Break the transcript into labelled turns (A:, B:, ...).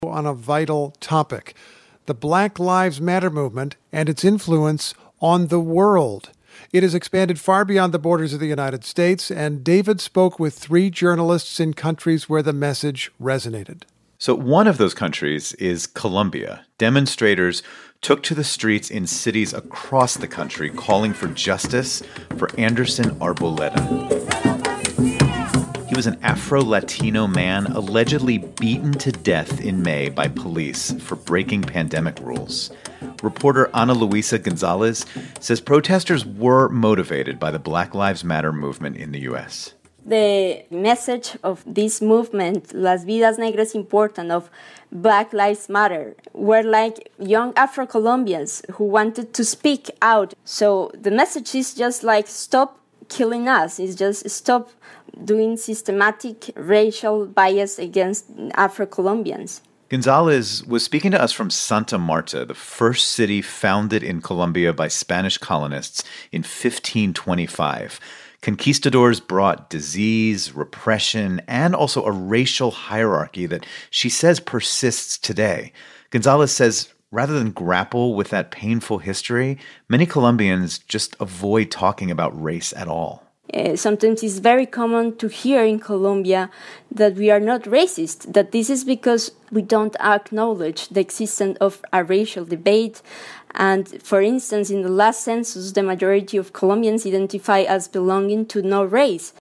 A: On a vital topic, the Black Lives Matter movement and its influence on the world. It has expanded far beyond the borders of the United States, and David spoke with 3 journalists in countries where the message resonated.
B: So one of those countries is Colombia. Demonstrators took to the streets in cities across the country calling for justice for Anderson Arboleda. He was an Afro-Latino man allegedly beaten to death in May by police for breaking pandemic rules. Reporter Ana Luisa Gonzalez says protesters were motivated by the Black Lives Matter movement in the U.S.
C: The message of this movement, Las Vidas Negras Importan, of Black Lives Matter, were like young Afro-Colombians who wanted to speak out. So the message is just like, stop killing us. It's just stop doing systematic racial bias against Afro-Colombians.
B: Gonzalez was speaking to us from Santa Marta, the first city founded in Colombia by Spanish colonists in 1525. Conquistadors brought disease, repression, and also a racial hierarchy that she says persists today. Gonzalez says rather than grapple with that painful history, many Colombians just avoid talking about race at all.
C: Sometimes it's very common to hear in Colombia that we are not racist, that this is because we don't acknowledge the existence of a racial debate. And for instance, in the last census, the majority of Colombians identify as belonging to no race.